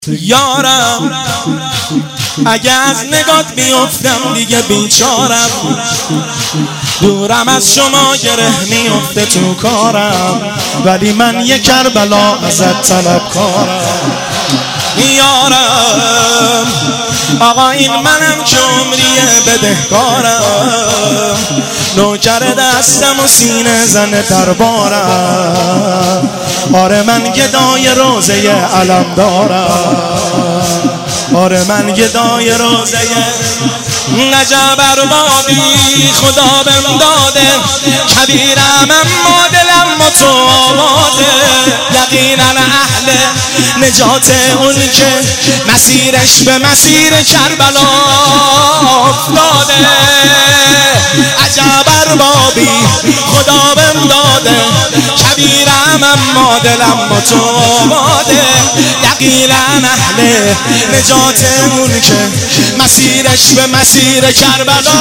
یارم اگه از نگات میافتم دیگه بیچارم، دورم از شما گره میافته تو کارم، ولی من یه کربلا ازت طلبکارم. یارم آقا این منم که عمریه بدهکارم، نوکر دستم و سینه زن دربارم، آره من گدای روزه علم دارم، آره من گدای روزه نجب اربابی خدا بهم داده، کبیرم اما دلم تو آباده، یقینا اهل نجات اون که مسیرش به مسیر کربلا افتاده. عجب اربابی خدا بهم داده، کبیرم اما دلم تو آباده، یقینا اهل نجات اون که مسیرش به مسیر کربلا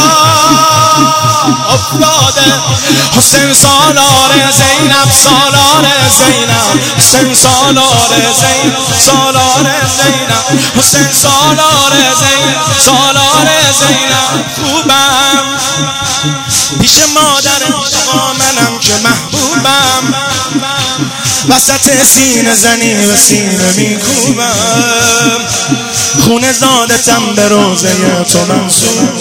افتاده. حسین سالار زینب، سالار زینب، حسین سالار زینب، سالار زینب، حسین سالار زینب، سالار زینب. خوبم پیش مادرم، منم که محبوبم، وسط سینه زنی و سینه میکوبم، خونه زادتم به روزه تو منصوب.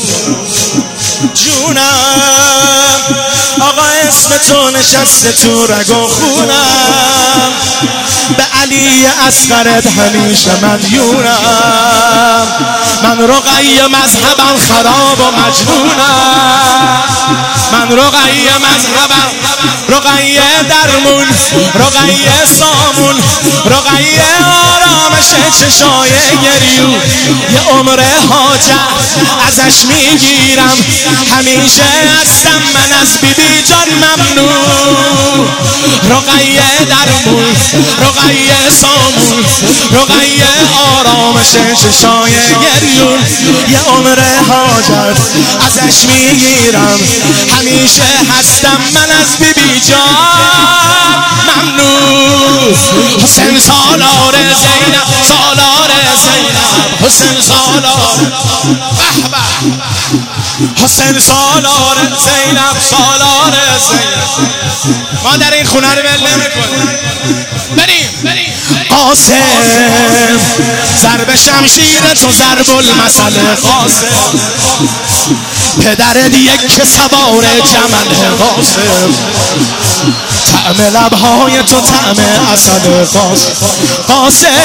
جونم آقا اسم تو نشسته تو رگ و خونم، به علی اصغرت همیشه مدیونم، من رقیه مذهبم خراب و مجنونم، من رقیه مذهبم، رقیه درمون، رقیه سامون، رقیه آرامش چشای گریون، یه عمر حاجت ازش میگیرم، همیشه هستم من از بیبی جان ممنون. رقیه درمون، رقیه سامون، رقیه آرامش چشای گریون، یه عمر حاجت ازش میگیرم، همیشه هستم من از بیبی جان ممنون. حسین سالار زینب، سالار زینب، حسین سالار بحبه، حسین سالار زینب، سالار زینب. ما در این خونه رو ول نمی‌کنیم. بریم قاسم، ضرب شمشیر تو ضرب المثل قاسم، پدرت یک سوار جمل قاسم، طعم لبهای تو طعم عسل قاسم، قاسم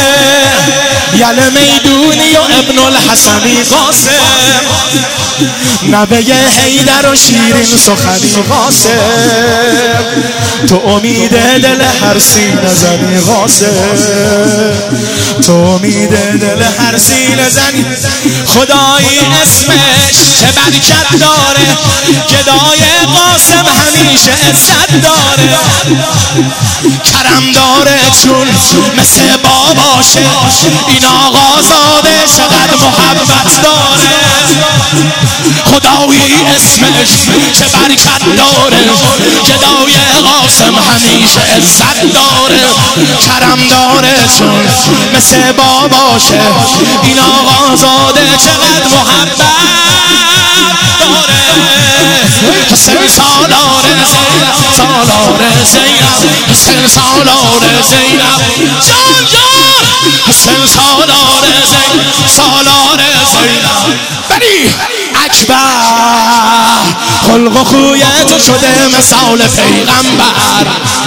یل میدونی و ابن الحسنی قاسم، نبه حیدر و شیرین سخنی قاسم، تو امید دل هر سینه زنی قاسم، تو امید دل هر سینه زنی. خدایی اسمش چه برکت داره، گدای قاسم همیشه عزت داره، کرم داره چون مثل باباشه، این آقازاده چقدر محبت داره. خدایی اسمش چه برکت داره، گدای قاسم همیشه عزت داره، کرم داره چون مثل باباشه، این آقازاده چقدر محبت داره. حسین سالار زینب، سالار زینب، حسین سالار زینب، جان جان، حسین سالار زینب، سالار زینب. بری اکبر خلق و خوی تو شده مثال پیغمبر،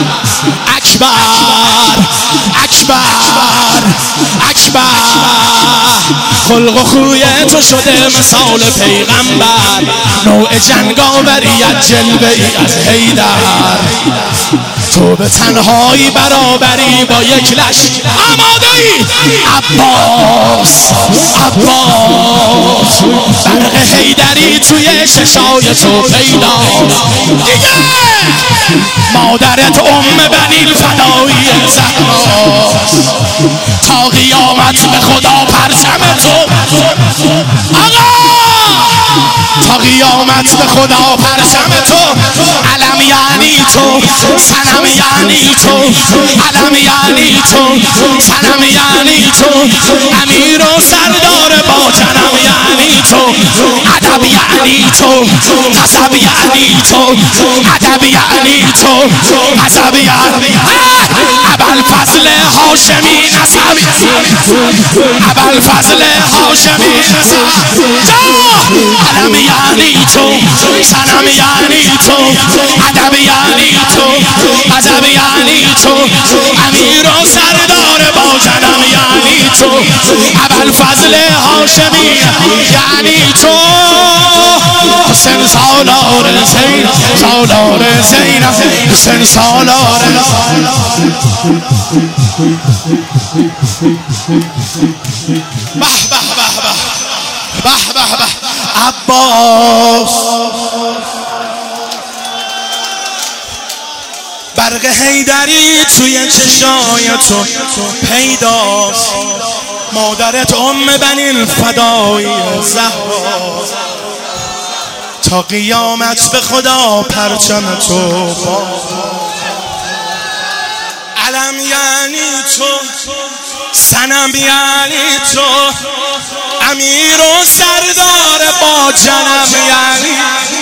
اکبر اکبر اکبر خلق و خوی تو شده مثال پیغمبر، نوع جنگاوریت جلوه ای از حیدر، تو به تنهایی برابری با یک لشکر. آماده ای عباس، عباس برق حیدری توی ششای تو پیدا، دیگه مادرت بنی الفدایی زهرا، تا قیامت به خدا پرچم تو. آقا تا قیامت به خدا پرچم تو، علم یعنی تو، صنم یعنی تو، علم یعنی تو، صنم یعنی تو، امیر و سردار با جنم یعنی تو، ادب یعنی تو، غضب یعنی تو، ادب یعنی تو، غضب یعنی ابوالفضل هاشمی نسب، ابوالفضل هاشمی نسب، علم یعنی تو، صنم یعنی تو، ادب یعنی تو، غضب یعنی تو، امیر و سردار با جنم یعنی تو، ابوالفضل هاشمی یعنی تو، حسین سالار زین، سالار زینب، حسین سالار به به به به به به عباس، برق حیدری توی چشای تو پیداست، مادرت بنی فدایی زهرا، تا قیامت به خدا پرچم تو با، علم یعنی تو، صنم یعنی تو، امیر و سردار با جنم یعنی.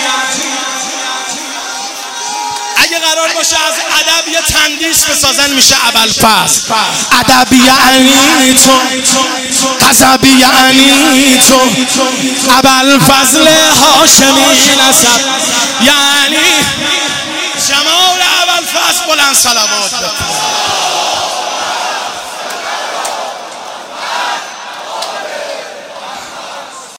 اگه قرار باشه از ادب یه تندیس بسازن میشه ابوالفضل. ادب یعنی تو، غضب یعنی تو، ابوالفضل هاشمی نسب یعنی جمال ابوالفضل. بلند صلوات بکن.